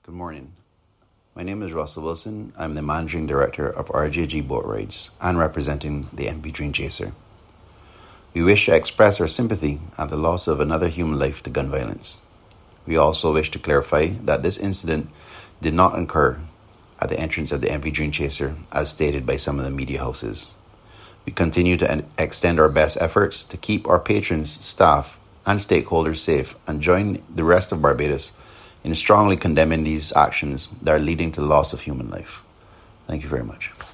Good morning. My name is Russell Wilson. I'm the Managing Director of RJG Boat Rides and representing the MV Dream Chaser. We wish to express our sympathy at the loss of another human life to gun violence. We also wish to clarify that this incident did not occur at the entrance of the MV Dream Chaser as stated by some of the media houses. We continue to extend our best efforts to keep our patrons, staff, and stakeholders safe and join the rest of Barbados in strongly condemning these actions that are leading to the loss of human life. Thank you very much.